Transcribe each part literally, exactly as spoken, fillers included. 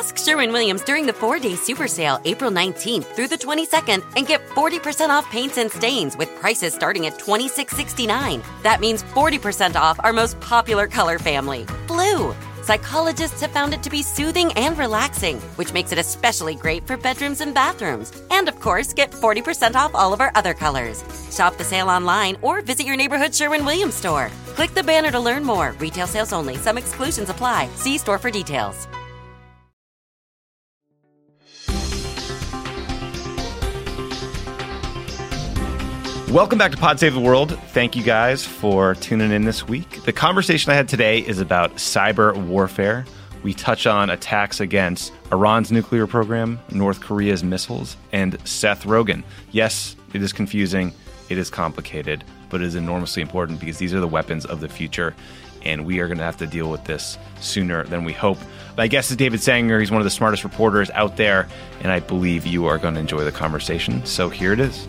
Ask Sherwin-Williams during the four-day super sale April nineteenth through the twenty-second and get forty percent off paints and stains with prices starting at twenty-six sixty-nine. That means forty percent off our most popular color family, blue. Psychologists have found it to be soothing and relaxing, which makes it especially great for bedrooms and bathrooms. And of course, get forty percent off all of our other colors. Shop the sale online or visit your neighborhood Sherwin-Williams store. Click the banner to learn more. Retail sales only. Some exclusions apply. See store for details. Welcome back to Pod Save the World. Thank you guys for tuning in this week. The conversation I had today is about cyber warfare. We touch on attacks against Iran's nuclear program, North Korea's missiles, and Seth Rogen. Yes, it is confusing, it is complicated, but it is enormously important because these are the weapons of the future, and we are going to have to deal with this sooner than we hope. My guest is David Sanger. He's one of the smartest reporters out there, and I believe you are going to enjoy the conversation. So here it is.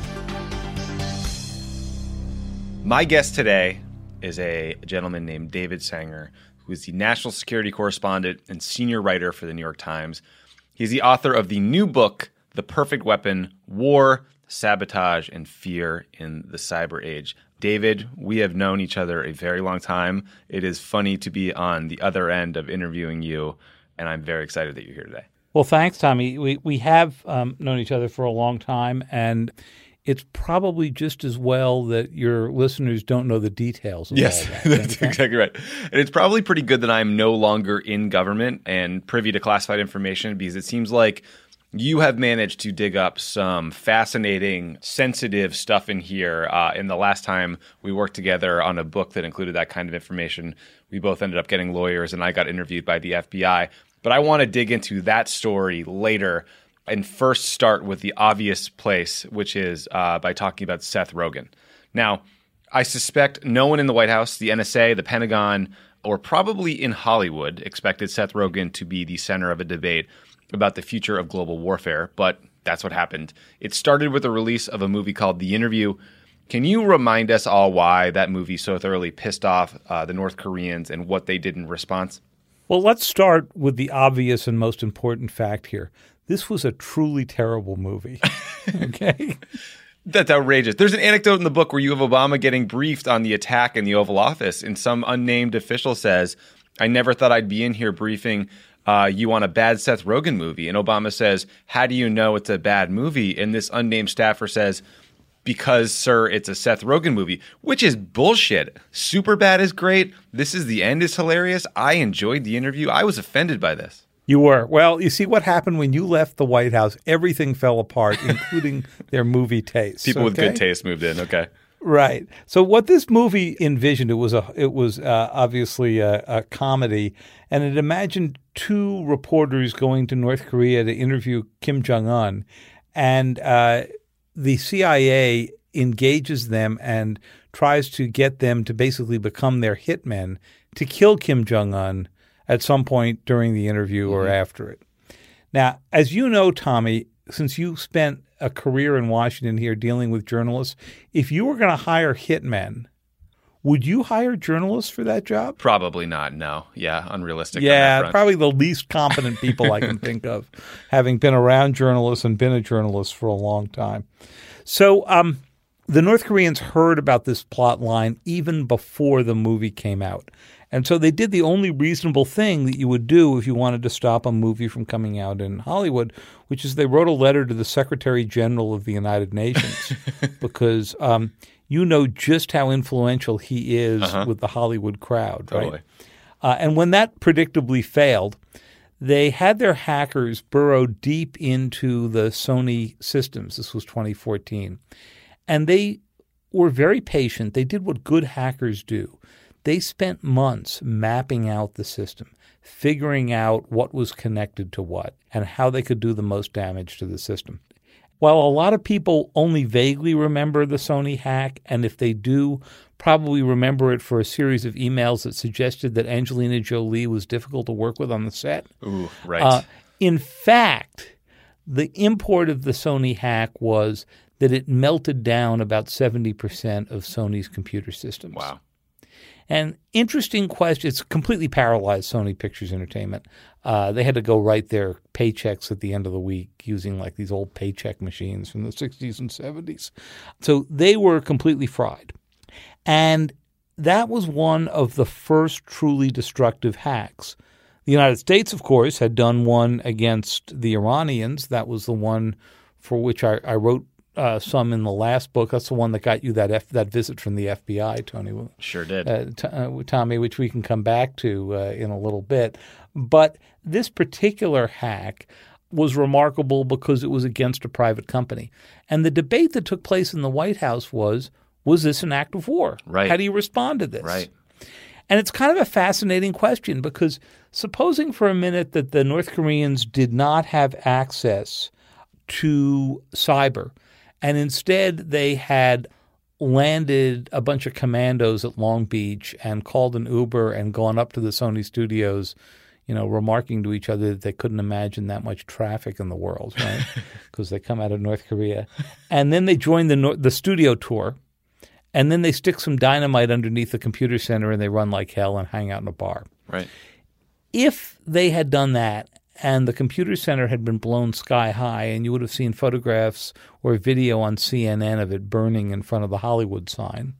My guest today is a gentleman named David Sanger, who is the national security correspondent and senior writer for the New York Times. He's the author of the new book, The Perfect Weapon: War, Sabotage, and Fear in the Cyber Age. David, we have known each other a very long time. It is funny to be on the other end of interviewing you, and I'm very excited that you're here today. Well, thanks, Tommy. We we have um, known each other for a long time, and it's probably just as well that your listeners don't know the details of yes, all that. That's exactly right. And it's probably pretty good that I'm no longer in government and privy to classified information, because it seems like you have managed to dig up some fascinating, sensitive stuff in here. Uh, and the last time we worked together on a book that included that kind of information, we both ended up getting lawyers, and I got interviewed by the F B I. But I want to dig into that story later, and first start with the obvious place, which is uh, by talking about Seth Rogen. Now, I suspect no one in the White House, the N S A, the Pentagon, or probably in Hollywood expected Seth Rogen to be the center of a debate about the future of global warfare, but that's what happened. It started with the release of a movie called The Interview. Can you remind us all why that movie so thoroughly pissed off uh, the North Koreans and what they did in response? Well, let's start with the obvious and most important fact here. This was a truly terrible movie, okay? That's outrageous. There's an anecdote in the book where you have Obama getting briefed on the attack in the Oval Office, and some unnamed official says, I never thought I'd be in here briefing uh, you on a bad Seth Rogen movie. And Obama says, how do you know it's a bad movie? And this unnamed staffer says, because, sir, it's a Seth Rogen movie, which is bullshit. Superbad is great. This Is the End is hilarious. I enjoyed The Interview. I was offended by this. You were. Well, you see what happened when you left the White House. Everything fell apart, including their movie tastes. People okay? with good taste moved in. Okay. Right. So what this movie envisioned, it was a, it was uh, obviously a, a comedy, and it imagined two reporters going to North Korea to interview Kim Jong-un, and uh, the C I A engages them and tries to get them to basically become their hitmen to kill Kim Jong-un at some point during the interview or mm-hmm. after it. Now, as you know, Tommy, since you spent a career in Washington here dealing with journalists, if you were going to hire hitmen, would you hire journalists for that job? Probably not, no. Yeah, unrealistic. Yeah, probably the least competent people I can think of, having been around journalists and been a journalist for a long time. So um, the North Koreans heard about this plot line even before the movie came out. And so they did the only reasonable thing that you would do if you wanted to stop a movie from coming out in Hollywood, which is they wrote a letter to the Secretary General of the United Nations because um, you know just how influential he is uh-huh. with the Hollywood crowd, totally. right? Uh, and when that predictably failed, they had their hackers burrow deep into the Sony systems. This was twenty fourteen. And they were very patient. They did what good hackers do. They spent months mapping out the system, figuring out what was connected to what, and how they could do the most damage to the system. While a lot of people only vaguely remember the Sony hack, and if they do, probably remember it for a series of emails that suggested that Angelina Jolie was difficult to work with on the set. Ooh, right. Uh, in fact, the import of the Sony hack was that it melted down about seventy percent of Sony's computer systems. Wow. And interesting question. It's completely paralyzed Sony Pictures Entertainment. Uh, they had to go write their paychecks at the end of the week using like these old paycheck machines from the sixties and seventies. So they were completely fried. And that was one of the first truly destructive hacks. The United States, of course, had done one against the Iranians. That was the one for which I, I wrote uh, some in the last book. That's the one that got you that F, that visit from the F B I, Tony. Sure did. Uh, t- uh, Tommy, which we can come back to uh, in a little bit. But this particular hack was remarkable because it was against a private company. And the debate that took place in the White House was, was this an act of war? Right. How do you respond to this? Right. And it's kind of a fascinating question because supposing for a minute that the North Koreans did not have access to cyber and instead they had landed a bunch of commandos at Long Beach and called an Uber and gone up to the Sony studios, you know, remarking to each other that they couldn't imagine that much traffic in the world, right? Because they come out of North Korea. And then they join the the studio tour, and then they stick some dynamite underneath the computer center and they run like hell and hang out in a bar. Right. If they had done that and the computer center had been blown sky high and you would have seen photographs or video on C N N of it burning in front of the Hollywood sign,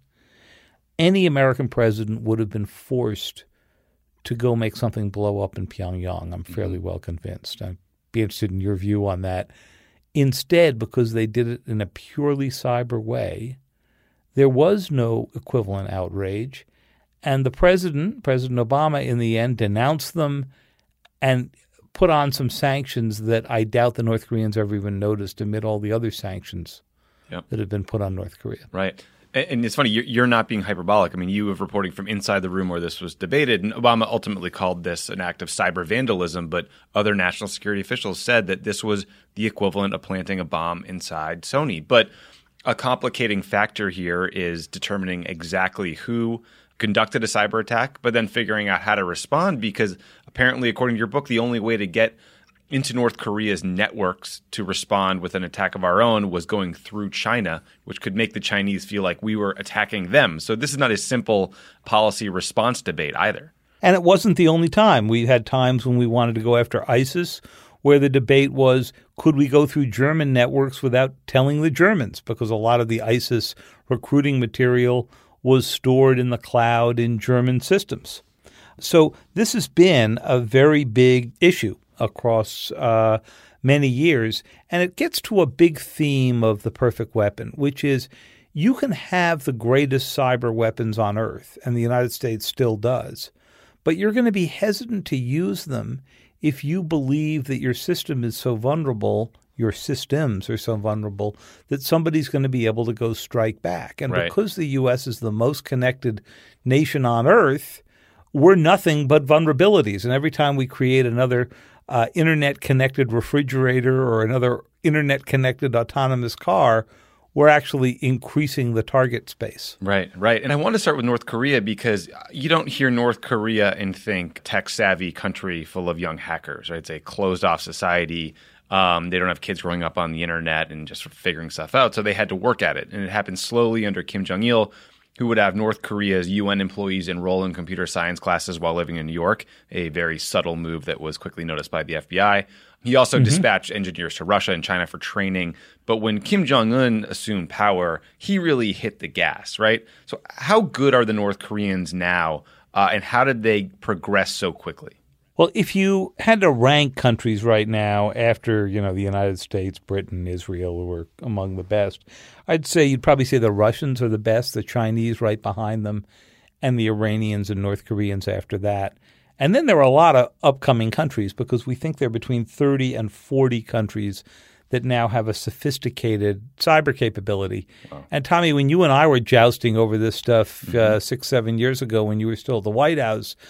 any American president would have been forced to go make something blow up in Pyongyang. I'm fairly well convinced. I'd be interested in your view on that. Instead, because they did it in a purely cyber way, there was no equivalent outrage. And the president, President Obama, in the end denounced them and put on some sanctions that I doubt the North Koreans ever even noticed amid all the other sanctions yep. that have been put on North Korea. Right. And it's funny, you're not being hyperbolic. I mean, you have reporting from inside the room where this was debated, and Obama ultimately called this an act of cyber vandalism, but other national security officials said that this was the equivalent of planting a bomb inside Sony. But a complicating factor here is determining exactly who conducted a cyber attack, but then figuring out how to respond, because apparently, according to your book, the only way to get into North Korea's networks to respond with an attack of our own was going through China, which could make the Chinese feel like we were attacking them. So this is not a simple policy response debate either. And it wasn't the only time. We had times when we wanted to go after ISIS, where the debate was, could we go through German networks without telling the Germans? Because a lot of the ISIS recruiting material was stored in the cloud in German systems. So this has been a very big issue across uh, many years. And it gets to a big theme of the perfect weapon, which is you can have the greatest cyber weapons on earth, and the United States still does, but you're going to be hesitant to use them if you believe that your system is so vulnerable, your systems are so vulnerable, that somebody's going to be able to go strike back. And right. because the U S is the most connected nation on earth, we're nothing but vulnerabilities. And every time we create another uh, internet-connected refrigerator or another internet-connected autonomous car, we're actually increasing the target space. Right, right. And I want to start with North Korea because you don't hear North Korea and think tech-savvy country full of young hackers, right? It's a closed-off society. Um, they don't have kids growing up on the internet and just figuring stuff out, so they had to work at it. And it happened slowly under Kim Jong-il, who would have North Korea's U N employees enroll in computer science classes while living in New York, a very subtle move that was quickly noticed by the F B I. He also mm-hmm. dispatched engineers to Russia and China for training. But when Kim Jong-un assumed power, he really hit the gas, right? So how good are the North Koreans now, uh, and how did they progress so quickly? Well, if you had to rank countries right now after, you know, the United States, Britain, Israel, who were among the best, I'd say you'd probably say the Russians are the best, the Chinese right behind them, and the Iranians and North Koreans after that. And then there are a lot of upcoming countries because we think there are between thirty and forty countries that now have a sophisticated cyber capability. Wow. And Tommy, when you and I were jousting over this stuff mm-hmm. uh, six, seven years ago when you were still at the White House,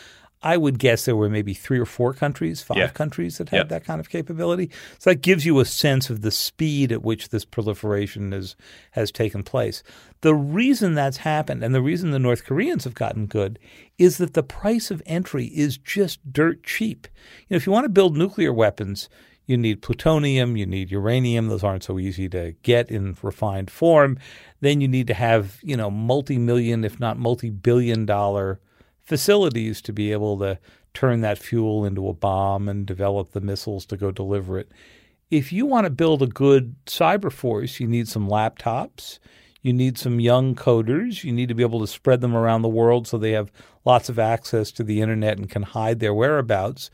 I would guess there were maybe three or four countries, five Yeah. countries that had Yeah. that kind of capability. So that gives you a sense of the speed at which this proliferation is, has taken place. The reason that's happened and the reason the North Koreans have gotten good is that the price of entry is just dirt cheap. You know, if you want to build nuclear weapons, you need plutonium, you need uranium. Those aren't so easy to get in refined form. Then you need to have, you know, multi-million, if not multi-billion dollar facilities to be able to turn that fuel into a bomb and develop the missiles to go deliver it. If you want to build a good cyber force, you need some laptops, you need some young coders, you need to be able to spread them around the world so they have lots of access to the internet and can hide their whereabouts,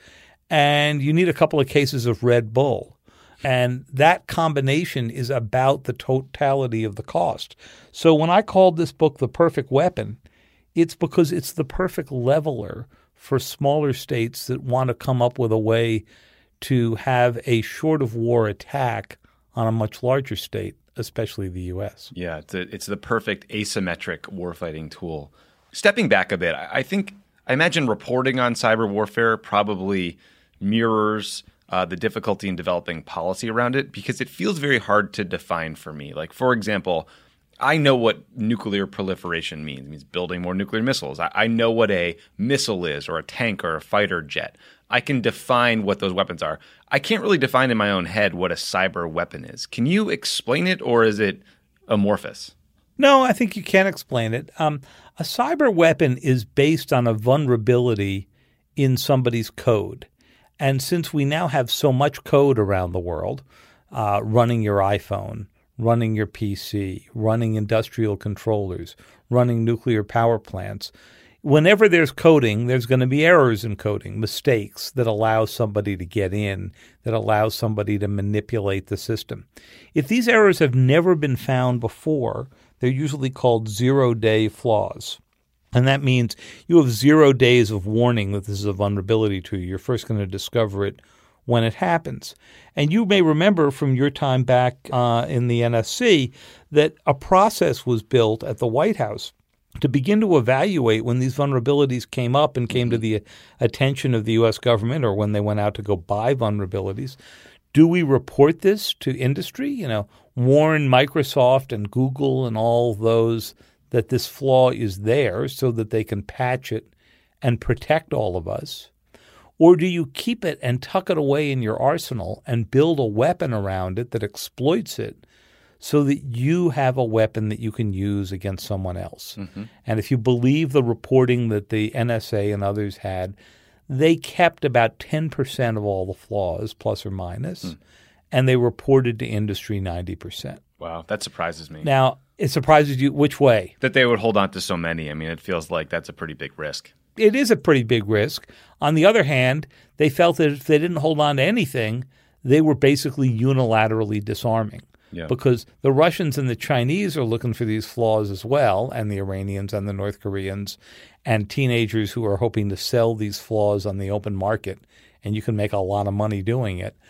and you need a couple of cases of Red Bull. And that combination is about the totality of the cost. So when I called this book The Perfect Weapon, it's because it's the perfect leveler for smaller states that want to come up with a way to have a short-of-war attack on a much larger state, especially the U S. Yeah, it's, a, it's the perfect asymmetric warfighting tool. Stepping back a bit, I, I think I imagine reporting on cyber warfare probably mirrors uh, the difficulty in developing policy around it because it feels very hard to define for me. Like, for example, I know what nuclear proliferation means. It means building more nuclear missiles. I, I know what a missile is or a tank or a fighter jet. I can define what those weapons are. I can't really define in my own head what a cyber weapon is. Can you explain it, or is it amorphous? No, I think you can explain it. Um, a cyber weapon is based on a vulnerability in somebody's code. And since we now have so much code around the world, uh, running your iPhone, running your P C, running industrial controllers, running nuclear power plants, whenever there's coding, there's going to be errors in coding, mistakes that allow somebody to get in, that allow somebody to manipulate the system. If these errors have never been found before, they're usually called zero-day flaws. And that means you have zero days of warning that this is a vulnerability to you. You're first going to discover it when it happens. And you may remember from your time back uh, in the N S C that a process was built at the White House to begin to evaluate when these vulnerabilities came up and came to the attention of the U S government, or when they went out to go buy vulnerabilities. Do we report this to industry? You know, warn Microsoft and Google and all those that this flaw is there so that they can patch it and protect all of us? Or do you keep it and tuck it away in your arsenal and build a weapon around it that exploits it so that you have a weapon that you can use against someone else? Mm-hmm. And if you believe the reporting that the N S A and others had, they kept about ten percent of all the flaws, plus or minus, mm. and they reported to industry ninety percent. Wow, that surprises me. Now, it surprises you which way? That they would hold on to so many. I mean, it feels like that's a pretty big risk. It is a pretty big risk. On the other hand, they felt that if they didn't hold on to anything, they were basically unilaterally disarming. Yeah. Because the Russians and the Chinese are looking for these flaws as well, and the Iranians and the North Koreans, and teenagers who are hoping to sell these flaws on the open market, and you can make a lot of money doing it.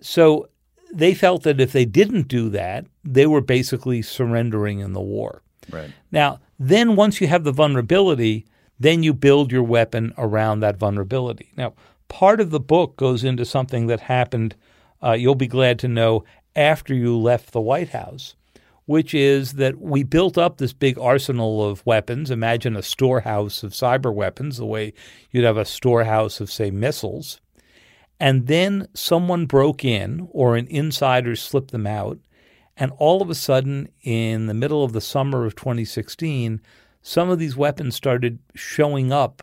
So they felt that if they didn't do that, they were basically surrendering in the war. Right. Now, then once you have the vulnerability, then you build your weapon around that vulnerability. Now, part of the book goes into something that happened, uh, you'll be glad to know, after you left the White House, which is that we built up this big arsenal of weapons. Imagine a storehouse of cyber weapons, the way you'd have a storehouse of, say, missiles. And then someone broke in, or an insider slipped them out, and all of a sudden, in the middle of the summer of twenty sixteen, some of these weapons started showing up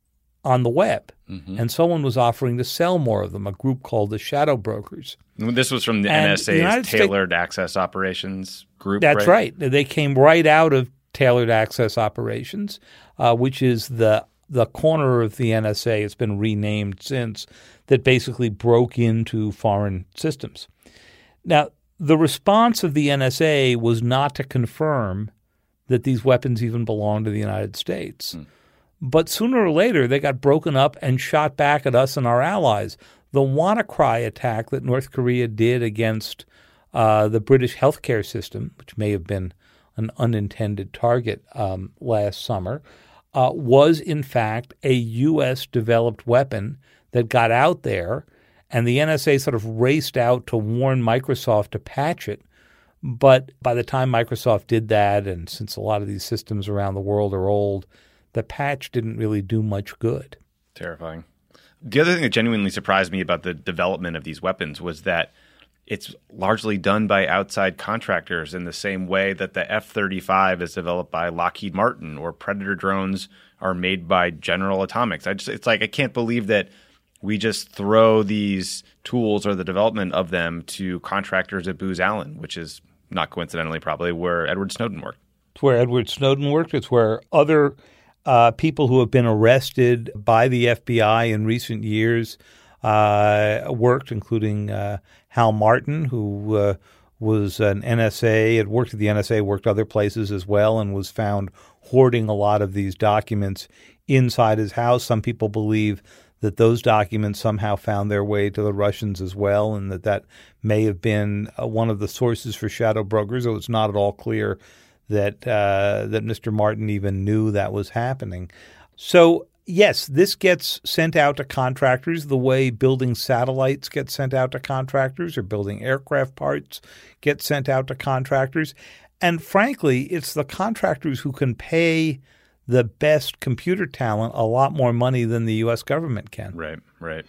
on the web, mm-hmm. and someone was offering to sell more of them, a group called the Shadow Brokers. This was from the and N S A's Tailored States, Access Operations group, That's right? right. They came right out of Tailored Access Operations, uh, which is the the corner of the N S A, it's been renamed since, that basically broke into foreign systems. Now, the response of the N S A was not to confirm that these weapons even belonged to the United States. Mm. But sooner or later, they got broken up and shot back at us and our allies. The WannaCry attack that North Korea did against uh, the British healthcare system, which may have been an unintended target um, last summer, uh, was, in fact, a U S-developed weapon that got out there, and the N S A sort of raced out to warn Microsoft to patch it. But by the time Microsoft did that, and since a lot of these systems around the world are old, the patch didn't really do much good. Terrifying. The other thing that genuinely surprised me about the development of these weapons was that it's largely done by outside contractors in the same way that the F thirty-five is developed by Lockheed Martin or Predator drones are made by General Atomics. I just, it's like I can't believe that we just throw these tools or the development of them to contractors at Booz Allen, which is not coincidentally probably where Edward Snowden worked. It's where Edward Snowden worked. It's where other uh, people who have been arrested by the F B I in recent years uh, worked, including uh, Hal Martin, who uh, was an N S A, had worked at the N S A, worked other places as well, and was found hoarding a lot of these documents inside his house. Some people believe that those documents somehow found their way to the Russians as well, and that that may have been uh, one of the sources for shadow brokers, though it's not at all clear that uh, that Mister Martin even knew that was happening. So, yes, this gets sent out to contractors the way building satellites get sent out to contractors or building aircraft parts get sent out to contractors. And frankly, it's the contractors who can pay the best computer talent a lot more money than the U S government can. Right, right.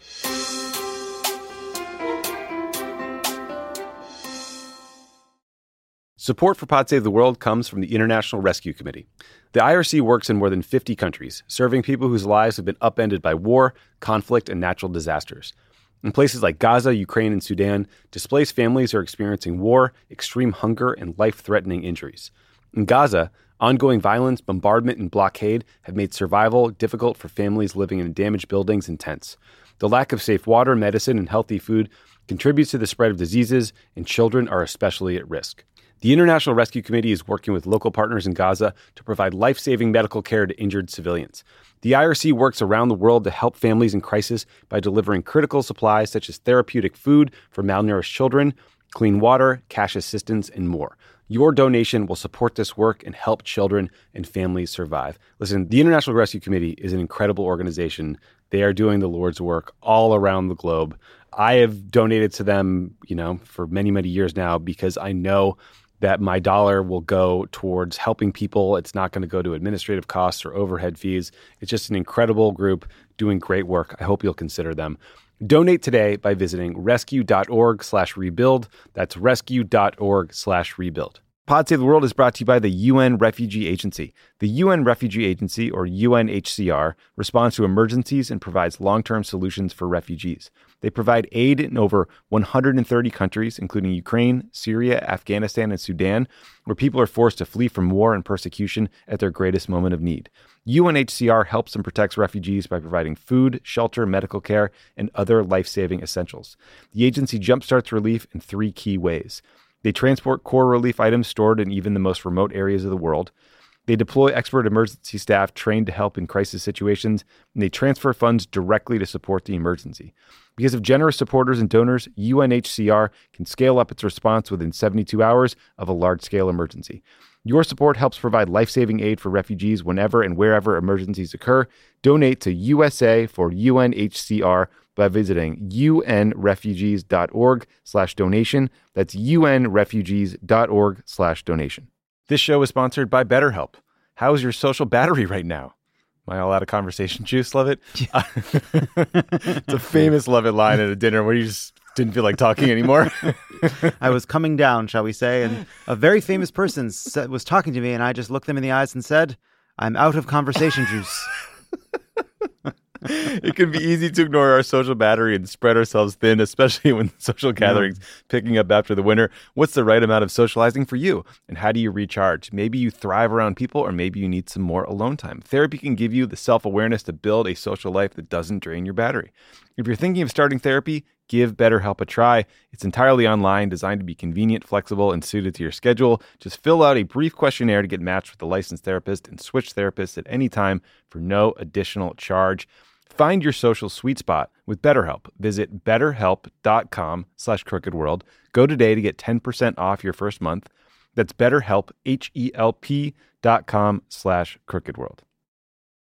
Support for Pod Save the World comes from the International Rescue Committee. The I R C works in more than fifty countries, serving people whose lives have been upended by war, conflict, and natural disasters. In places like Gaza, Ukraine, and Sudan, displaced families are experiencing war, extreme hunger, and life-threatening injuries. In Gaza, ongoing violence, bombardment, and blockade have made survival difficult for families living in damaged buildings and tents. The lack of safe water, medicine, and healthy food contributes to the spread of diseases, and children are especially at risk. The International Rescue Committee is working with local partners in Gaza to provide life-saving medical care to injured civilians. The I R C works around the world to help families in crisis by delivering critical supplies such as therapeutic food for malnourished children, clean water, cash assistance, and more. Your donation will support this work and help children and families survive. Listen, the International Rescue Committee is an incredible organization. They are doing the Lord's work all around the globe. I have donated to them, you know, for many, many years now because I know that my dollar will go towards helping people. It's not going to go to administrative costs or overhead fees. It's just an incredible group doing great work. I hope you'll consider them. Donate today by visiting rescue.org slash rebuild. That's rescue.org slash rebuild. Pod Save the World is brought to you by the U N Refugee Agency. The U N Refugee Agency, or U N H C R, responds to emergencies and provides long-term solutions for refugees. They provide aid in over one hundred thirty countries, including Ukraine, Syria, Afghanistan, and Sudan, where people are forced to flee from war and persecution at their greatest moment of need. U N H C R helps and protects refugees by providing food, shelter, medical care, and other life-saving essentials. The agency jumpstarts relief in three key ways. They transport core relief items stored in even the most remote areas of the world. They deploy expert emergency staff trained to help in crisis situations, and they transfer funds directly to support the emergency. Because of generous supporters and donors, U N H C R can scale up its response within seventy-two hours of a large-scale emergency. Your support helps provide life-saving aid for refugees whenever and wherever emergencies occur. Donate to U S A for U N H C R by visiting unrefugees.org slash donation. That's unrefugees.org slash donation. This show is sponsored by BetterHelp. How is your social battery right now? Am I all out of conversation juice, Lovett? Yeah. It's a famous Lovett line at a dinner where you just didn't feel like talking anymore. I was coming down, shall we say, and a very famous person said, was talking to me, and I just looked them in the eyes and said, I'm out of conversation juice. It can be easy to ignore our social battery and spread ourselves thin, especially when social gatherings yeah. picking up after the winter. What's the right amount of socializing for you? And how do you recharge? Maybe you thrive around people, or maybe you need some more alone time. Therapy can give you the self-awareness to build a social life that doesn't drain your battery. If you're thinking of starting therapy, give BetterHelp a try. It's entirely online, designed to be convenient, flexible, and suited to your schedule. Just fill out a brief questionnaire to get matched with a licensed therapist and switch therapists at any time for no additional charge. Find your social sweet spot with BetterHelp. Visit betterhelp.com slash crookedworld. Go today to get ten percent off your first month. That's BetterHelp, H E L P dot com slash crookedworld.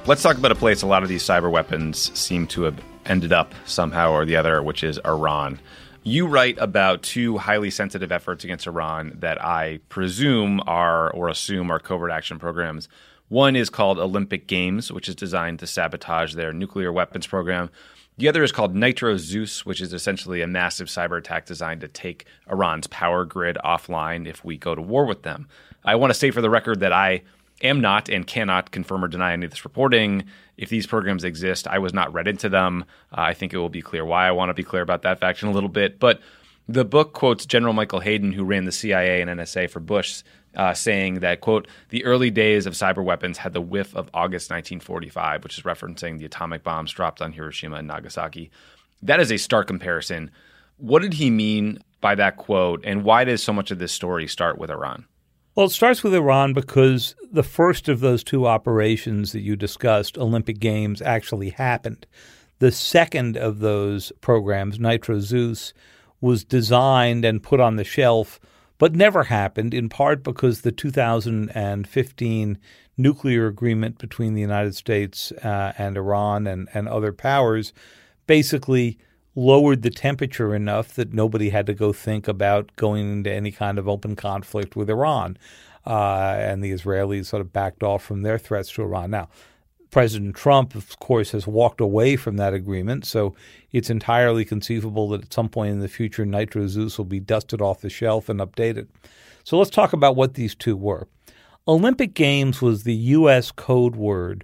Let's talk about a place a lot of these cyber weapons seem to have ended up somehow or the other, which is Iran. You write about two highly sensitive efforts against Iran that I presume are or assume are covert action programs. One is called Olympic Games, which is designed to sabotage their nuclear weapons program. The other is called Nitro Zeus, which is essentially a massive cyber attack designed to take Iran's power grid offline if we go to war with them. I want to say for the record that I am not and cannot confirm or deny any of this reporting. If these programs exist, I was not read into them. Uh, I think it will be clear why. I want to be clear about that fact in a little bit. But the book quotes General Michael Hayden, who ran the C I A and N S A for Bush, uh, saying that, quote, the early days of cyber weapons had the whiff of August nineteen forty-five, which is referencing the atomic bombs dropped on Hiroshima and Nagasaki. That is a stark comparison. What did he mean by that quote, and why does so much of this story start with Iran? Well, it starts with Iran because the first of those two operations that you discussed, Olympic Games, actually happened. The second of those programs, Nitro Zeus, was designed and put on the shelf, but never happened, in part because the two thousand fifteen nuclear agreement between the United States uh, and Iran and, and other powers basically lowered the temperature enough that nobody had to go think about going into any kind of open conflict with Iran. Uh, and the Israelis sort of backed off from their threats to Iran. Now, President Trump, of course, has walked away from that agreement, so it's entirely conceivable that at some point in the future, Nitro Zeus will be dusted off the shelf and updated. So let's talk about what these two were. Olympic Games was the U S code word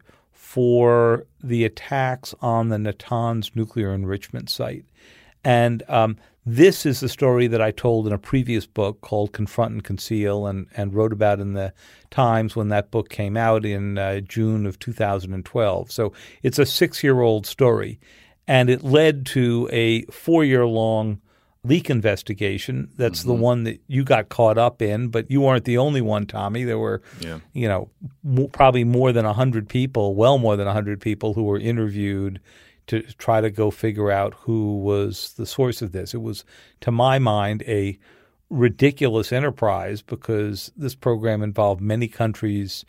for the attacks on the Natanz nuclear enrichment site. And um, this is the story that I told in a previous book called Confront and Conceal and, and wrote about in the Times when that book came out in uh, June of two thousand twelve. So it's a six-year-old story. And it led to a four-year-long leak investigation. That's mm-hmm. the one that you got caught up in, but you weren't the only one, Tommy. There were, yeah. you know, m- probably more than one hundred people, well more than one hundred people who were interviewed to try to go figure out who was the source of this. It was, to my mind, a ridiculous enterprise because this program involved many countries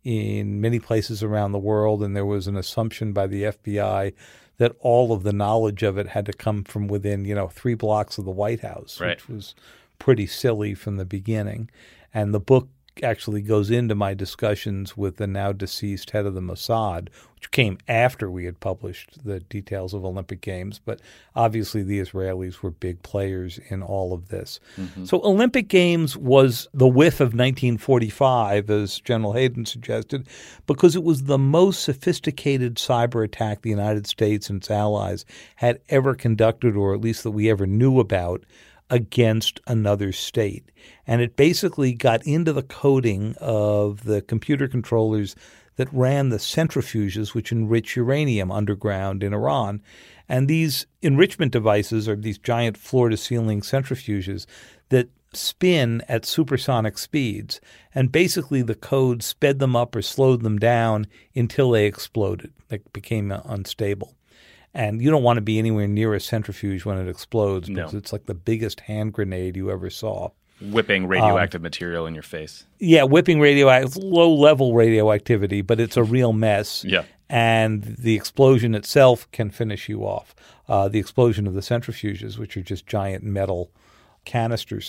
in many places around the world, and there was an assumption by the F B I that all of the knowledge of it had to come from within, you know, three blocks of the White House, right. which was pretty silly from the beginning. And the book actually goes into my discussions with the now deceased head of the Mossad, which came after we had published the details of Olympic Games. But obviously the Israelis were big players in all of this. Mm-hmm. So Olympic Games was the whiff of nineteen forty-five, as General Hayden suggested, because it was the most sophisticated cyber attack the United States and its allies had ever conducted, or at least that we ever knew about, against another state. And it basically got into the coding of the computer controllers that ran the centrifuges which enrich uranium underground in Iran. And these enrichment devices are these giant floor-to-ceiling centrifuges that spin at supersonic speeds. And basically the code sped them up or slowed them down until they exploded. They became unstable. And you don't want to be anywhere near a centrifuge when it explodes because no. it's like the biggest hand grenade you ever saw. Whipping radioactive um, material in your face. Yeah, whipping radioactive, low-level radioactivity, but it's a real mess. Yeah. And the explosion itself can finish you off. Uh, the explosion of the centrifuges, which are just giant metal canisters.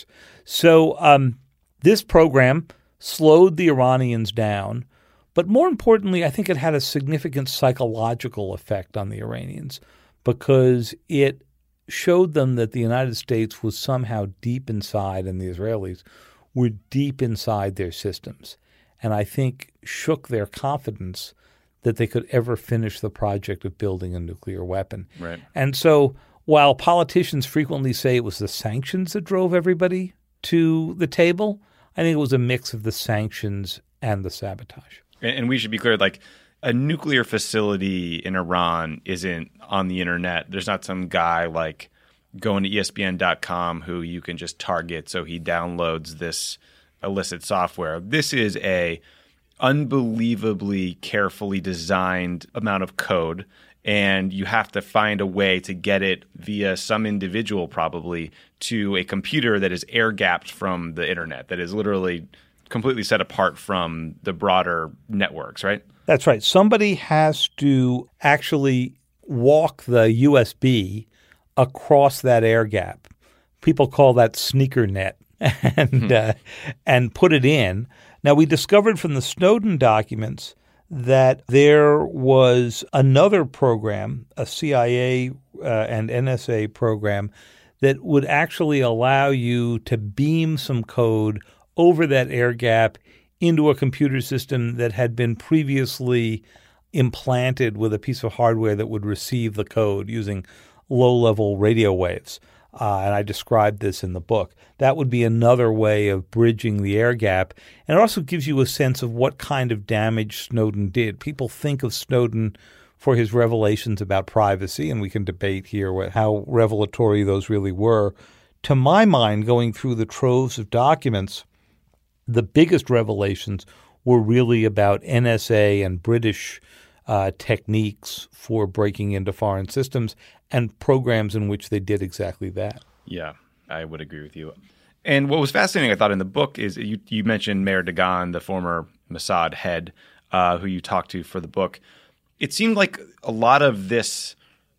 So um, this program slowed the Iranians down. But more importantly, I think it had a significant psychological effect on the Iranians because it showed them that the United States was somehow deep inside, and the Israelis were deep inside their systems. And I think shook their confidence that they could ever finish the project of building a nuclear weapon. Right. And so while politicians frequently say it was the sanctions that drove everybody to the table, I think it was a mix of the sanctions and the sabotage. And we should be clear, like a nuclear facility in Iran isn't on the internet. There's not some guy like going to E S P N dot com who you can just target so he downloads this illicit software. This is a unbelievably carefully designed amount of code, and you have to find a way to get it via some individual probably to a computer that is air-gapped from the internet, that is literally completely set apart from the broader networks, right? That's right. Somebody has to actually walk the U S B across that air gap. People call that sneaker net, and hmm. uh, and put it in. Now, we discovered from the Snowden documents that there was another program, a C I A uh, and N S A program, that would actually allow you to beam some code over that air gap into a computer system that had been previously implanted with a piece of hardware that would receive the code using low-level radio waves. Uh, and I described this in the book. That would be another way of bridging the air gap. And it also gives you a sense of what kind of damage Snowden did. People think of Snowden for his revelations about privacy, and we can debate here what, how revelatory those really were. To my mind, going through the troves of documents, the biggest revelations were really about N S A and British uh, techniques for breaking into foreign systems and programs in which they did exactly that. Yeah, I would agree with you. And what was fascinating, I thought, in the book is you, you mentioned Meir Dagan, the former Mossad head, uh, who you talked to for the book. It seemed like a lot of this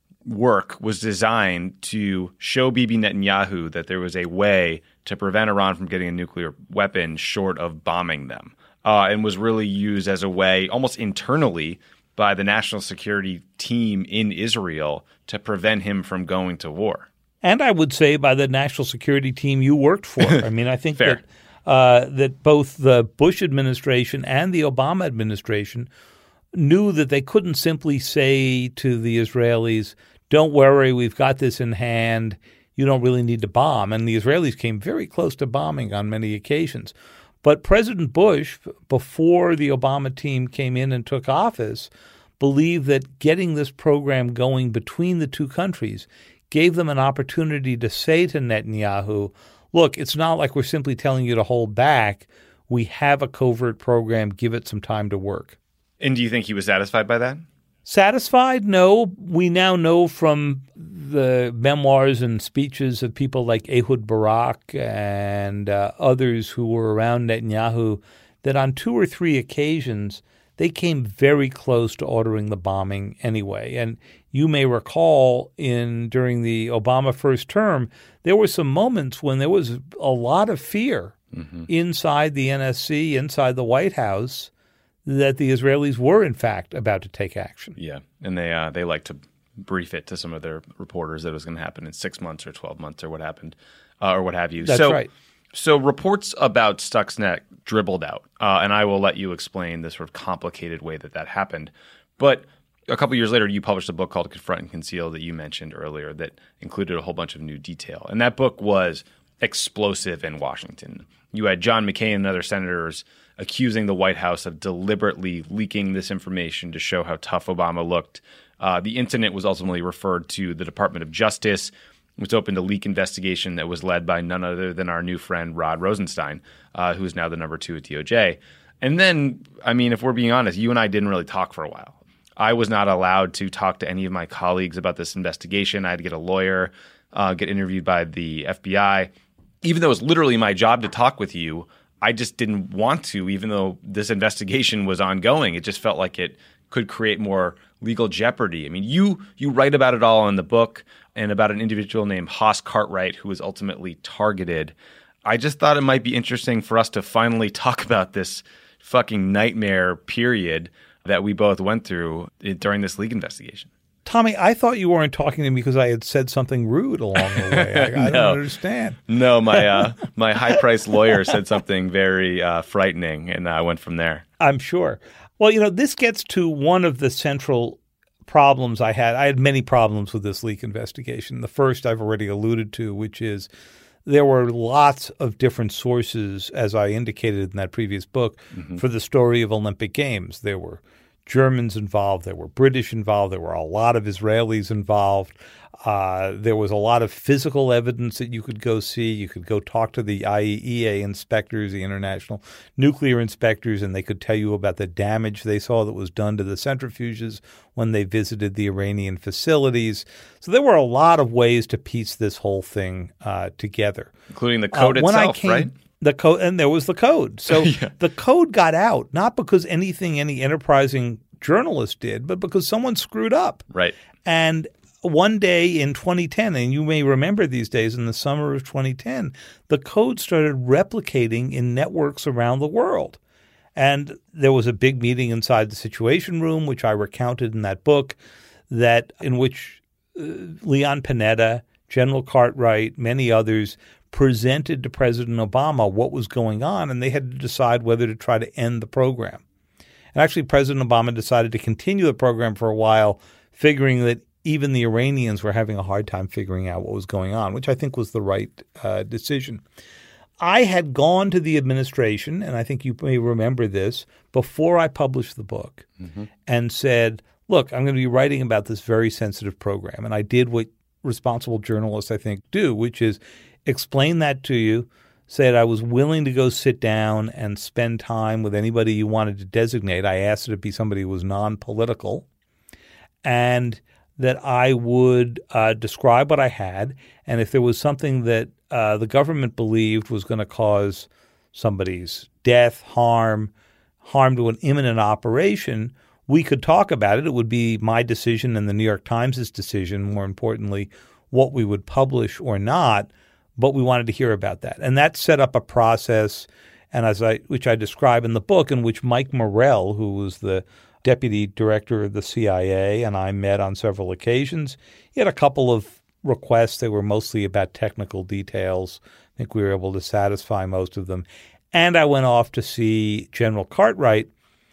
work was designed to show Bibi Netanyahu that there was a way to prevent Iran from getting a nuclear weapon short of bombing them, uh, and was really used as a way almost internally by the national security team in Israel to prevent him from going to war. And I would say by the national security team you worked for. I mean, I think that uh, that both the Bush administration and the Obama administration knew that they couldn't simply say to the Israelis, don't worry, we've got this in hand. You don't really need to bomb. And the Israelis came very close to bombing on many occasions. But President Bush, before the Obama team came in and took office, believed that getting this program going between the two countries gave them an opportunity to say to Netanyahu, look, it's not like we're simply telling you to hold back. We have a covert program. Give it some time to work. And do you think he was satisfied by that? Satisfied? No. We now know from the memoirs and speeches of people like Ehud Barak and uh, others who were around Netanyahu that on two or three occasions they came very close to ordering the bombing anyway. And you may recall in during the Obama first term, there were some moments when there was a lot of fear mm-hmm. inside the N S C, inside the White House, that the Israelis were, in fact, about to take action. Yeah, and they uh, they like to brief it to some of their reporters that it was going to happen in six months or twelve months or what happened uh, or what have you. That's so, right. So reports about Stuxnet dribbled out, uh, and I will let you explain the sort of complicated way that that happened. But a couple years later, you published a book called Confront and Conceal that you mentioned earlier that included a whole bunch of new detail. And that book was explosive in Washington. You had John McCain and other senators accusing the White House of deliberately leaking this information to show how tough Obama looked. Uh, the incident was ultimately referred to the Department of Justice, which opened a leak investigation that was led by none other than our new friend Rod Rosenstein, uh, who is now the number two at D O J. And then, I mean, if we're being honest, you and I didn't really talk for a while. I was not allowed to talk to any of my colleagues about this investigation. I had to get a lawyer, uh, get interviewed by the F B I. Even though it was literally my job to talk with you, I just didn't want to, even though this investigation was ongoing. It just felt like it could create more legal jeopardy. I mean, you you write about it all in the book and about an individual named Haas Cartwright who was ultimately targeted. I just thought it might be interesting for us to finally talk about this fucking nightmare period that we both went through during this leak investigation. Tommy, I thought you weren't talking to me because I had said something rude along the way. I, I no. don't understand. No, my uh, my high-priced lawyer said something very uh, frightening, and I went from there. I'm sure. Well, you know, this gets to one of the central problems I had. I had many problems with this leak investigation. The first I've already alluded to, which is there were lots of different sources, as I indicated in that previous book, mm-hmm. for the story of Olympic Games. There were Germans involved. There were British involved. There were a lot of Israelis involved. Uh, there was a lot of physical evidence that you could go see. You could go talk to the I A E A inspectors, the international nuclear inspectors, and they could tell you about the damage they saw that was done to the centrifuges when they visited the Iranian facilities. So there were a lot of ways to piece this whole thing uh, together. Including the code uh, when itself, I came, right? The code, and there was the code. So yeah. the code got out, not because anything any enterprising journalist did, but because someone screwed up. Right. And one day in twenty ten, and you may remember these days, in the summer of twenty ten, the code started replicating in networks around the world. And there was a big meeting inside the Situation Room, which I recounted in that book, that in which uh, Leon Panetta, General Cartwright, many others presented to President Obama what was going on, and they had to decide whether to try to end the program. And actually, President Obama decided to continue the program for a while, figuring that even the Iranians were having a hard time figuring out what was going on, which I think was the right uh, decision. I had gone to the administration, and I think you may remember this, before I published the book, mm-hmm. and said, look, I'm going to be writing about this very sensitive program. And I did what responsible journalists, I think, do, which is explain that to you, said I was willing to go sit down and spend time with anybody you wanted to designate. I asked it to be somebody who was non-political, and that I would uh, describe what I had, and if there was something that uh, the government believed was going to cause somebody's death, harm, harm to an imminent operation, we could talk about it. It would be my decision and the New York Times' decision, more importantly, what we would publish or not, but we wanted to hear about that. And that set up a process, and as I which I describe in the book, in which Mike Morell, who was the deputy director of the C I A, and I met on several occasions. He had a couple of requests. They were mostly about technical details. I think we were able to satisfy most of them. And I went off to see General Cartwright,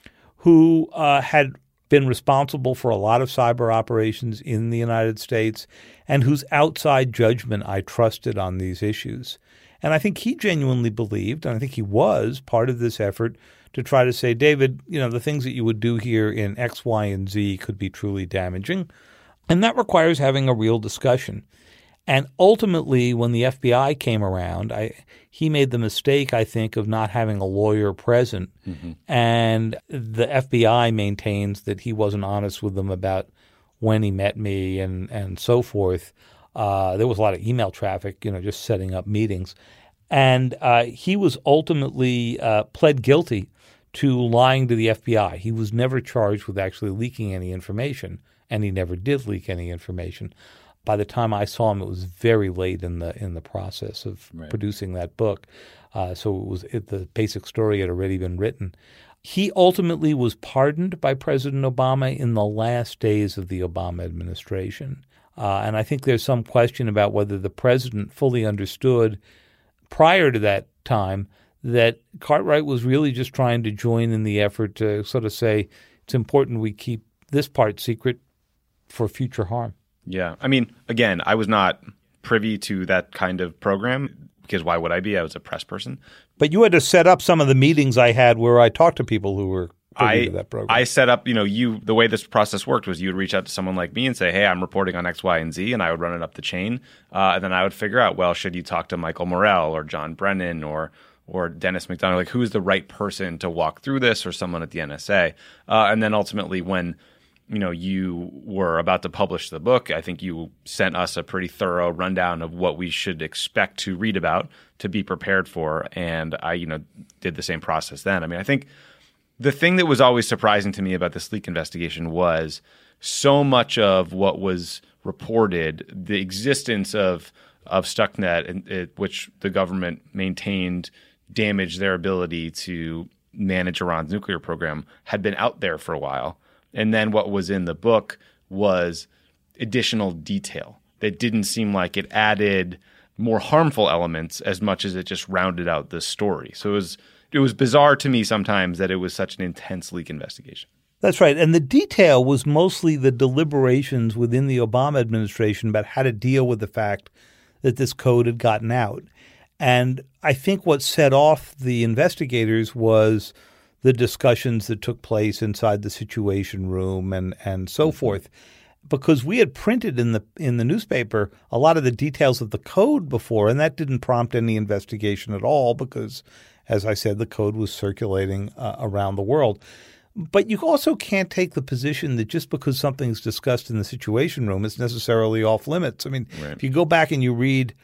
who uh, had been responsible for a lot of cyber operations in the United States and whose outside judgment I trusted on these issues. And I think he genuinely believed, and I think he was part of this effort to try to say, David, you know, the things that you would do here in X, Y, and Z could be truly damaging. And that requires having a real discussion. And ultimately, when the F B I came around, I, he made the mistake, I think, of not having a lawyer present. Mm-hmm. And the F B I maintains that he wasn't honest with them about when he met me and, and so forth. Uh, there was a lot of email traffic, you know, just setting up meetings. And uh, he was ultimately uh, pled guilty to lying to the F B I. He was never charged with actually leaking any information, and he never did leak any information. By the time I saw him, it was very late in the in the process of right. producing that book. Uh, so it was it, the basic story had already been written. He ultimately was pardoned by President Obama in the last days of the Obama administration. Uh, and I think there's some question about whether the president fully understood prior to that time that Cartwright was really just trying to join in the effort to sort of say it's important we keep this part secret for future harm. Yeah. I mean, again, I was not privy to that kind of program because why would I be? I was a press person. But you had to set up some of the meetings I had where I talked to people who were privy I, to that program. I set up, you know, you the way this process worked was you would reach out to someone like me and say, hey, I'm reporting on X, Y, and Z, and I would run it up the chain. Uh, and then I would figure out, well, should you talk to Michael Morell or John Brennan or or Dennis McDonough? Like, who's the right person to walk through this, or someone at the N S A? Uh, and then ultimately when you know, you were about to publish the book, I think you sent us a pretty thorough rundown of what we should expect to read about, to be prepared for. And I, you know, did the same process then. I mean, I think the thing that was always surprising to me about this leak investigation was so much of what was reported, the existence of of Stuxnet, and it, which the government maintained damaged their ability to manage Iran's nuclear program, had been out there for a while. And then what was in the book was additional detail that didn't seem like it added more harmful elements as much as it just rounded out the story. So it was it was bizarre to me sometimes that it was such an intense leak investigation. That's right. And the detail was mostly the deliberations within the Obama administration about how to deal with the fact that this code had gotten out. And I think what set off the investigators was the discussions that took place inside the Situation Room and, and so forth, because we had printed in the in the newspaper a lot of the details of the code before, and that didn't prompt any investigation at all because, as I said, the code was circulating uh, around the world. But you also can't take the position that just because something's discussed in the Situation Room, it's necessarily off limits. I mean, right. If you go back and you read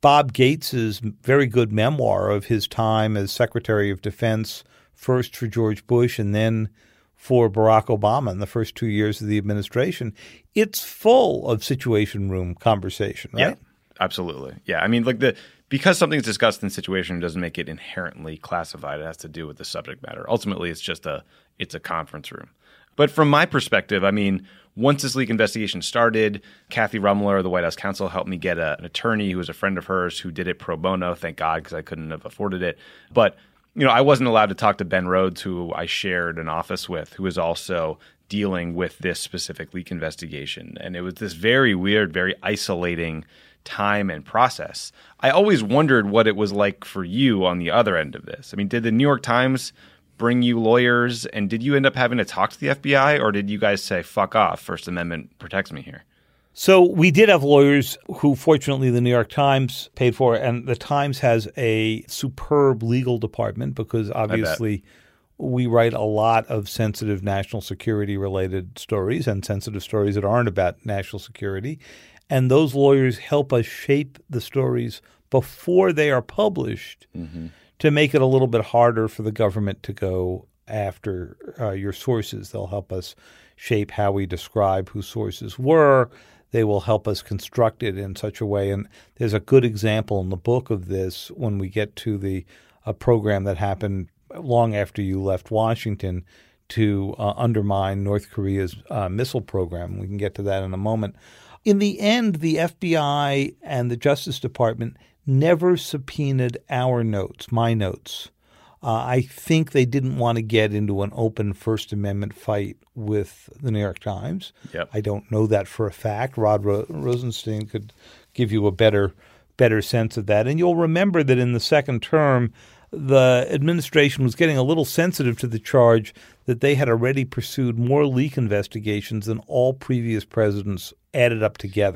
Bob Gates's very good memoir of his time as Secretary of Defense, first for George Bush and then for Barack Obama in the first two years of the administration. It's full of Situation Room conversation, right? Yeah, absolutely. Yeah, I mean, like the because something's discussed in Situation Room doesn't make it inherently classified. It has to do with the subject matter. Ultimately, it's just a it's a conference room. But from my perspective, I mean, once this leak investigation started, Kathy Rummler, the White House counsel, helped me get a, an attorney who was a friend of hers who did it pro bono. Thank God, because I couldn't have afforded it. But you know, I wasn't allowed to talk to Ben Rhodes, who I shared an office with, who was also dealing with this specific leak investigation. And it was this very weird, very isolating time and process. I always wondered what it was like for you on the other end of this. I mean, did the New York Times bring you lawyers, and did you end up having to talk to the F B I, or did you guys say, fuck off, First Amendment protects me here? So we did have lawyers who, fortunately, the New York Times paid for, and the Times has a superb legal department because obviously we write a lot of sensitive national security-related stories and sensitive stories that aren't about national security. And those lawyers help us shape the stories before they are published mm-hmm. to make it a little bit harder for the government to go after uh, your sources. They'll help us shape how we describe who sources were. They will help us construct it in such a way. And there's a good example in the book of this when we get to the a program that happened long after you left Washington to uh, undermine North Korea's uh, missile program. We can get to that in a moment. In the end, the F B I and the Justice Department never subpoenaed our notes, my notes. Uh, I think they didn't want to get into an open First Amendment fight with the New York Times. Yep. I don't know that for a fact. Rod Ro- Rosenstein could give you a better better sense of that. And you'll remember that in the second term, the administration was getting a little sensitive to the charge that they had already pursued more leak investigations than all previous presidents added up together.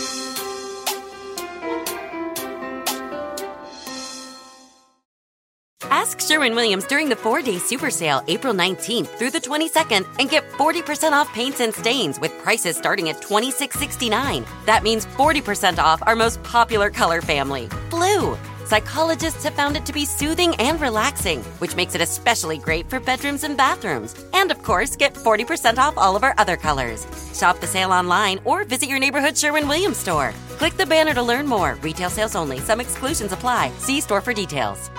Ask Sherwin-Williams during the four-day super sale April nineteenth through the twenty-second and get forty percent off paints and stains with prices starting at twenty-six sixty-nine. That means forty percent off our most popular color family, blue. Psychologists have found it to be soothing and relaxing, which makes it especially great for bedrooms and bathrooms. And, of course, get forty percent off all of our other colors. Shop the sale online or visit your neighborhood Sherwin-Williams store. Click the banner to learn more. Retail sales only. Some exclusions apply. See store for details.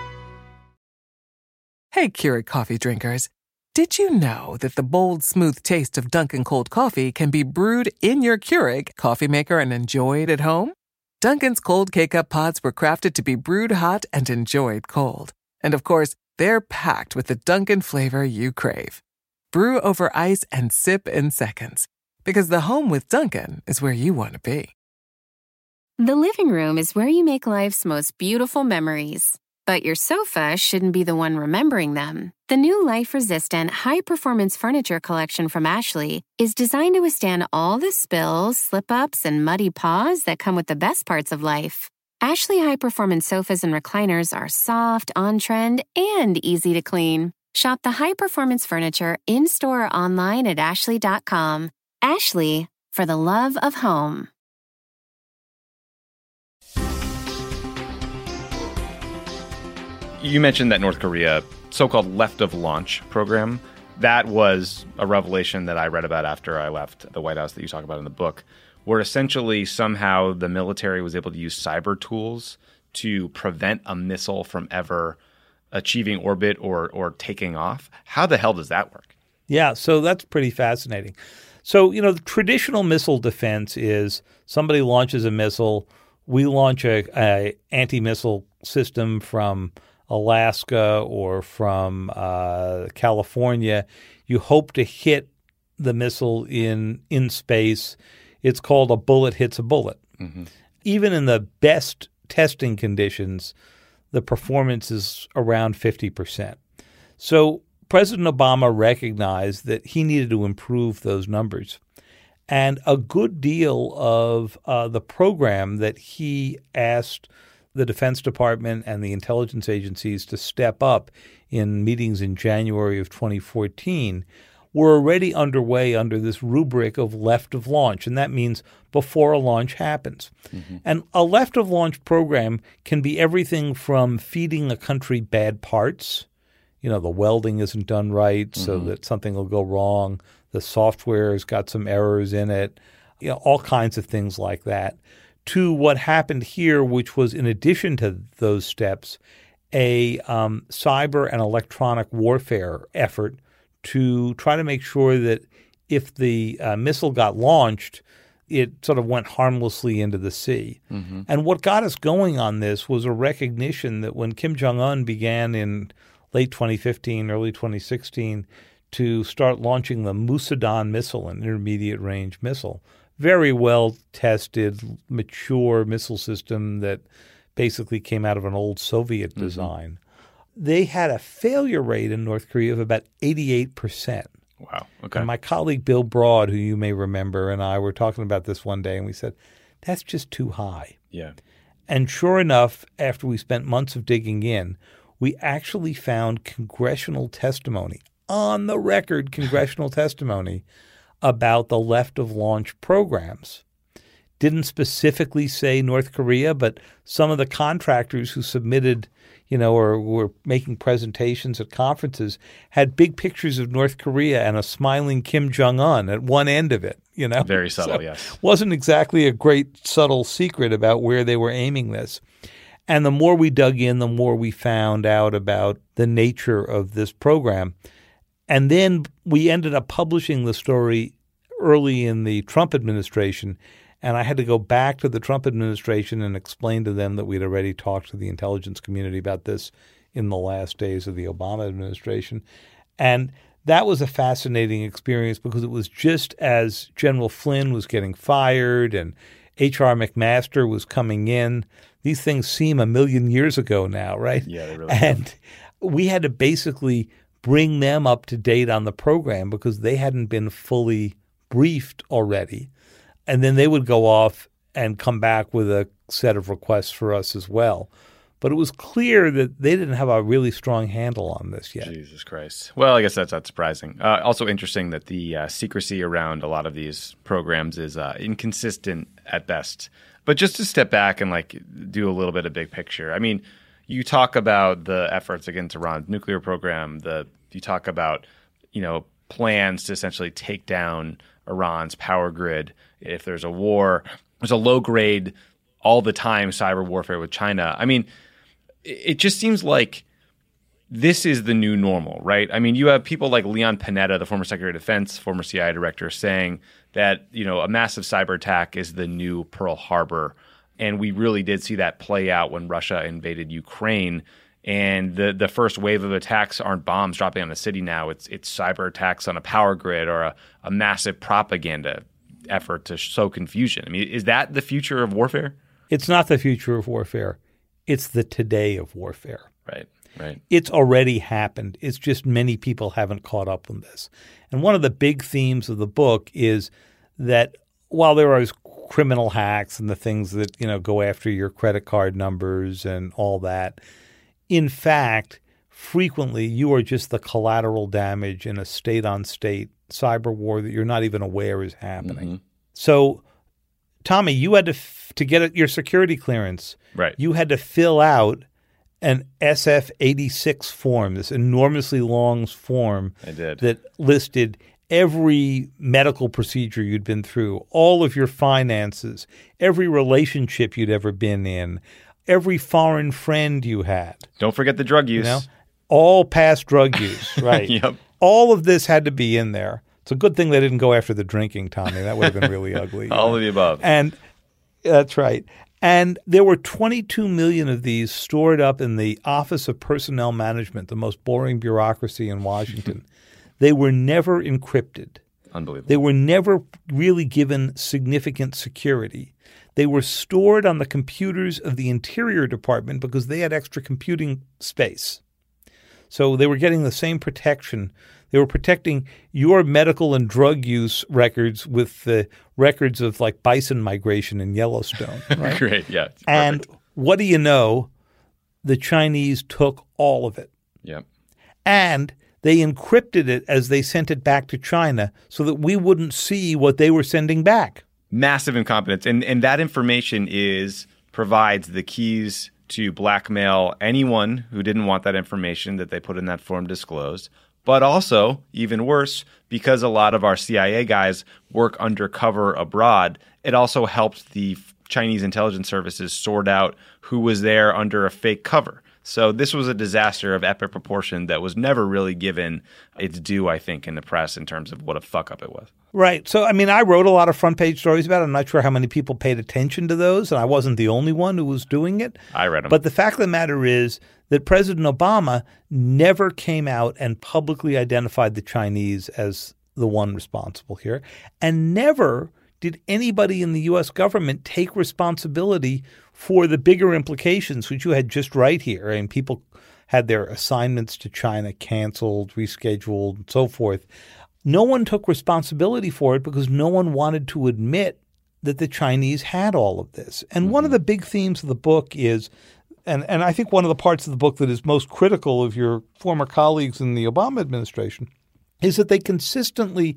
Hey, Keurig coffee drinkers. Did you know that the bold, smooth taste of Dunkin' cold coffee can be brewed in your Keurig coffee maker and enjoyed at home? Dunkin's cold K-Cup pods were crafted to be brewed hot and enjoyed cold. And of course, they're packed with the Dunkin' flavor you crave. Brew over ice and sip in seconds. Because the home with Dunkin' is where you want to be. The living room is where you make life's most beautiful memories. But your sofa shouldn't be the one remembering them. The new life-resistant, high-performance furniture collection from Ashley is designed to withstand all the spills, slip-ups, and muddy paws that come with the best parts of life. Ashley high-performance sofas and recliners are soft, on-trend, and easy to clean. Shop the high-performance furniture in-store or online at ashley dot com. Ashley, for the love of home. You mentioned that North Korea so-called left of launch program. That was a revelation that I read about after I left the White House that you talk about in the book, where essentially somehow the military was able to use cyber tools to prevent a missile from ever achieving orbit or or taking off. How the hell does that work? Yeah, so that's pretty fascinating. So, you know, the traditional missile defense is somebody launches a missile, we launch a, a anti-missile system from Alaska or from uh, California. You hope to hit the missile in in space. It's called a bullet hits a bullet. Mm-hmm. Even in the best testing conditions, the performance is around fifty percent. So President Obama recognized that he needed to improve those numbers. And a good deal of uh, the program that he asked the Defense Department and the intelligence agencies to step up in meetings in January of twenty fourteen were already underway under this rubric of left of launch, and that means before a launch happens. Mm-hmm. And a left of launch program can be everything from feeding a country bad parts. You know, the welding isn't done right, mm-hmm. so that something will go wrong. The software has got some errors in it. You know, all kinds of things like that. To what happened here, which was in addition to those steps, a um, cyber and electronic warfare effort to try to make sure that if the uh, missile got launched, it sort of went harmlessly into the sea. Mm-hmm. And what got us going on this was a recognition that when Kim Jong-un began in late twenty fifteen, early twenty sixteen, to start launching the Musadon missile, an intermediate range missile, very well tested, mature missile system that basically came out of an old Soviet mm-hmm. design. They had a failure rate in North Korea of about eighty-eight percent. Wow. Okay. And my colleague Bill Broad, who you may remember, and I were talking about this one day, and we said, that's just too high. Yeah. And sure enough, after we spent months of digging in, we actually found congressional testimony, on the record congressional testimony, about the left of launch programs. Didn't specifically say North Korea, but some of the contractors who submitted, you know, or were making presentations at conferences had big pictures of North Korea and a smiling Kim Jong-un at one end of it, you know. Very subtle, so yes. Wasn't exactly a great subtle secret about where they were aiming this. And the more we dug in, the more we found out about the nature of this program. And then we ended up publishing the story early in the Trump administration, and I had to go back to the Trump administration and explain to them that we'd already talked to the intelligence community about this in the last days of the Obama administration. And that was a fascinating experience because it was just as General Flynn was getting fired and H R McMaster was coming in. These things seem a million years ago now, right? Yeah, they really And do. We had to basically bring them up to date on the program because they hadn't been fully briefed already. And then they would go off and come back with a set of requests for us as well. But it was clear that they didn't have a really strong handle on this yet. Jesus Christ. Well, I guess that's not surprising. Uh, also interesting that the uh, secrecy around a lot of these programs is uh, inconsistent at best. But just to step back and like do a little bit of big picture. I mean, you talk about the efforts against Iran's nuclear program. The you talk about, you know, plans to essentially take down Iran's power grid if there's a war. There's a low-grade, all-the-time cyber warfare with China. I mean, it just seems like this is the new normal, right? I mean, you have people like Leon Panetta, the former Secretary of Defense, former C I A director, saying that, you know, a massive cyber attack is the new Pearl Harbor. And we really did see that play out when Russia invaded Ukraine. And the the first wave of attacks aren't bombs dropping on a city now. It's it's cyber attacks on a power grid or a, a massive propaganda effort to sow confusion. I mean, is that the future of warfare? It's not the future of warfare. It's the today of warfare. Right, right. It's already happened. It's just many people haven't caught up on this. And one of the big themes of the book is that while there are criminal hacks and the things that, you know, go after your credit card numbers and all that, in fact, frequently you are just the collateral damage in a state-on-state cyber war that you're not even aware is happening. Mm-hmm. So, Tommy, you had to f- to get your security clearance. Right. You had to fill out an S F eighty-six form, this enormously long form I did. that listed every medical procedure you'd been through, all of your finances, every relationship you'd ever been in, every foreign friend you had. Don't forget the drug use. You know? All past drug use, right. Yep. All of this had to be in there. It's a good thing they didn't go after the drinking, Tommy. That would have been really ugly. All of the above. And that's right. And there were twenty-two million of these stored up in the Office of Personnel Management, the most boring bureaucracy in Washington. They were never encrypted. Unbelievable. They were never really given significant security. They were stored on the computers of the Interior Department because they had extra computing space. So they were getting the same protection. They were protecting your medical and drug use records with the records of like bison migration in Yellowstone. Right? Great, yeah. And what do you know? The Chinese took all of it. Yep. And they encrypted it as they sent it back to China so that we wouldn't see what they were sending back. Massive incompetence. And and that information is provides the keys to blackmail anyone who didn't want that information that they put in that form disclosed. But also, even worse, because a lot of our C I A guys work undercover abroad, it also helped the Chinese intelligence services sort out who was there under a fake cover. So this was a disaster of epic proportion that was never really given its due, I think, in the press in terms of what a fuck up it was. Right. So, I mean, I wrote a lot of front page stories about it. I'm not sure how many people paid attention to those, and I wasn't the only one who was doing it. I read them. But the fact of the matter is that President Obama never came out and publicly identified the Chinese as the one responsible here, and never did anybody in the U S government take responsibility for the bigger implications, which you had just right here. And people had their assignments to China canceled, rescheduled, and so forth. No one took responsibility for it because no one wanted to admit that the Chinese had all of this. And mm-hmm. one of the big themes of the book is, and, and I think one of the parts of the book that is most critical of your former colleagues in the Obama administration, is that they consistently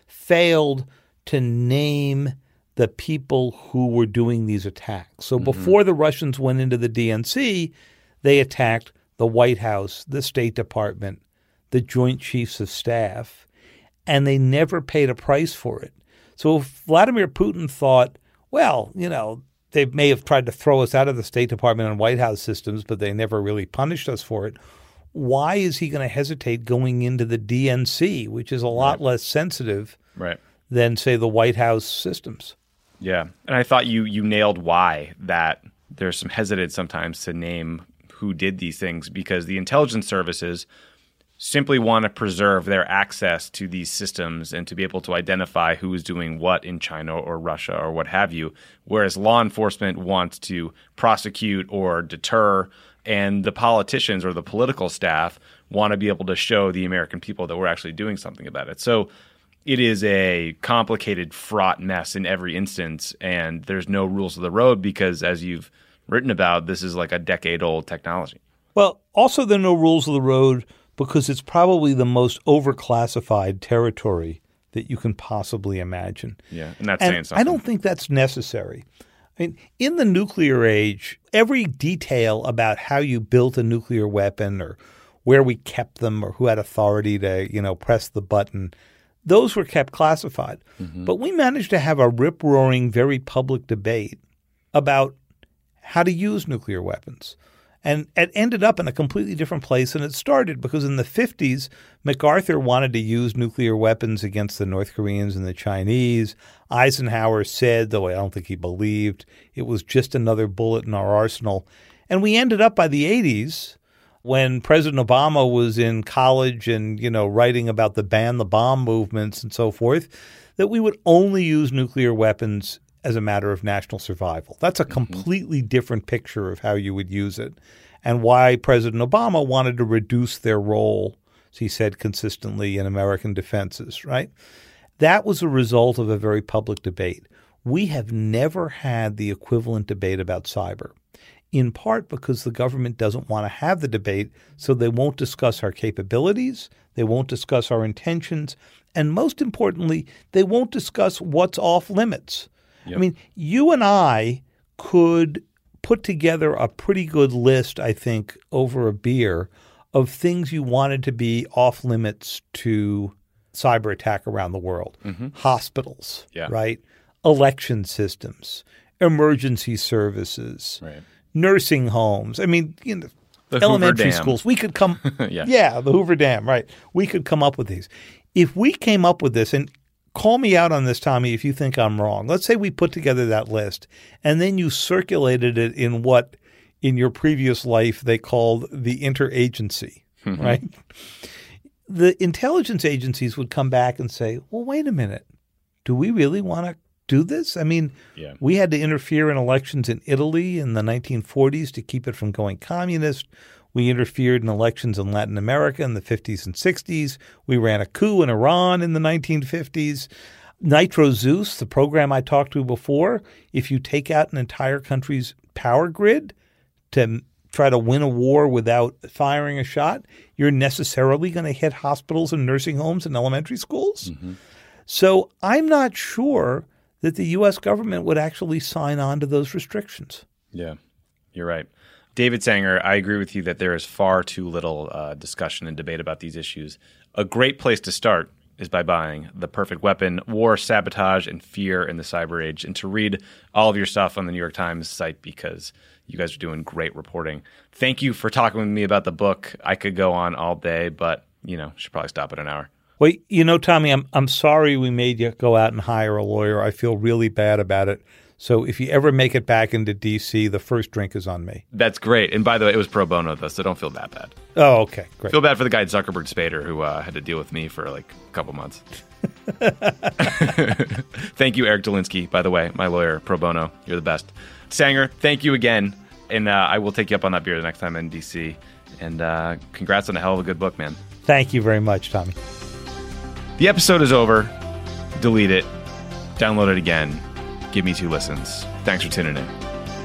failed to name the people who were doing these attacks. So mm-hmm. before the Russians went into the D N C, they attacked the White House, the State Department, the Joint Chiefs of Staff, and they never paid a price for it. So if Vladimir Putin thought, well, you know, they may have tried to throw us out of the State Department and White House systems, but they never really punished us for it, why is he going to hesitate going into the D N C, which is a lot right. less sensitive right. than, say, the White House systems? Yeah. And I thought you you nailed why that there's some hesitance sometimes to name who did these things, because the intelligence services simply want to preserve their access to these systems and to be able to identify who is doing what in China or Russia or what have you, whereas law enforcement wants to prosecute or deter, and the politicians or the political staff want to be able to show the American people that we're actually doing something about it. So it is a complicated, fraught mess in every instance, and there's no rules of the road because, as you've written about, this is like a decade-old technology. Well, also there are no rules of the road because it's probably the most overclassified territory that you can possibly imagine. Yeah, and that's and saying something. I don't think that's necessary. I mean, in the nuclear age, every detail about how you built a nuclear weapon or where we kept them or who had authority to, you know, press the button, those were kept classified. Mm-hmm. But we managed to have a rip-roaring, very public debate about how to use nuclear weapons. And it ended up in a completely different place than it started, because in the fifties, MacArthur wanted to use nuclear weapons against the North Koreans and the Chinese. Eisenhower said, though I don't think he believed, it was just another bullet in our arsenal. And we ended up by the eighties, when President Obama was in college and, you know, writing about the ban the bomb movements and so forth, that we would only use nuclear weapons as a matter of national survival. That's a completely mm-hmm. different picture of how you would use it, and why President Obama wanted to reduce their role, as he said consistently, in American defenses, right? That was a result of a very public debate. We have never had the equivalent debate about cyber, in part because the government doesn't want to have the debate, so they won't discuss our capabilities, they won't discuss our intentions, and most importantly, they won't discuss what's off limits. Yep. I mean, you and I could put together a pretty good list, I think, over a beer of things you wanted to be off limits to cyber attack around the world. Mm-hmm. Hospitals, yeah. right? Election systems, emergency services, right. nursing homes. I mean, you know, the elementary schools. We could come – yeah. yeah, the Hoover Dam, right. We could come up with these. If we came up with this – and call me out on this, Tommy, if you think I'm wrong. Let's say we put together that list and then you circulated it in what in your previous life they called the interagency, mm-hmm. right? The intelligence agencies would come back and say, well, wait a minute. Do we really want to do this? I mean, yeah. we had to interfere in elections in Italy in the nineteen forties to keep it from going communist. We interfered in elections in Latin America in the fifties and sixties. We ran a coup in Iran in the nineteen fifties. Nitro Zeus, the program I talked to before, if you take out an entire country's power grid to try to win a war without firing a shot, you're necessarily going to hit hospitals and nursing homes and elementary schools. Mm-hmm. So I'm not sure that the U S government would actually sign on to those restrictions. Yeah, you're right. David Sanger, I agree with you that there is far too little uh, discussion and debate about these issues. A great place to start is by buying The Perfect Weapon, War, Sabotage, and Fear in the Cyber Age, and to read all of your stuff on the New York Times site because you guys are doing great reporting. Thank you for talking with me about the book. I could go on all day, but, you know, should probably stop at an hour. Well, you know, Tommy, I'm I'm sorry we made you go out and hire a lawyer. I feel really bad about it. So if you ever make it back into D C, the first drink is on me. That's great. And by the way, it was pro bono, though, so don't feel that bad. Oh, okay. Great. Feel bad for the guy Zuckerberg Spader who uh, had to deal with me for like a couple months. Thank you, Eric Dolinsky, by the way, my lawyer, pro bono. You're the best. Sanger, thank you again. And uh, I will take you up on that beer the next time in D C. And uh, congrats on a hell of a good book, man. Thank you very much, Tommy. The episode is over. Delete it. Download it again. Give me two listens. Thanks for tuning in.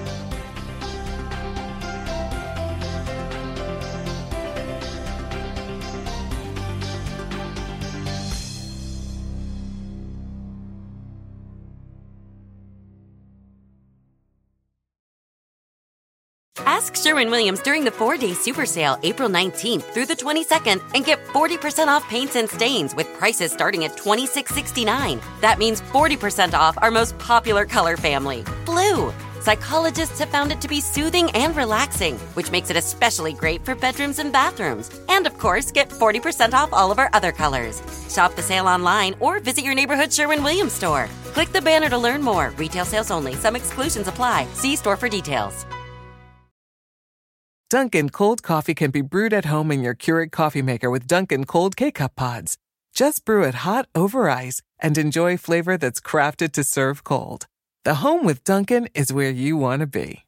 Ask Sherwin-Williams during the four-day super sale April nineteenth through the twenty-second and get forty percent off paints and stains with prices starting at twenty-six sixty-nine. That means forty percent off our most popular color family, blue. Psychologists have found it to be soothing and relaxing, which makes it especially great for bedrooms and bathrooms. And of course, get forty percent off all of our other colors. Shop the sale online or visit your neighborhood Sherwin-Williams store. Click the banner to learn more. Retail sales only. Some exclusions apply. See store for details. Dunkin' cold coffee can be brewed at home in your Keurig coffee maker with Dunkin' cold K-Cup pods. Just brew it hot over ice and enjoy flavor that's crafted to serve cold. The home with Dunkin' is where you want to be.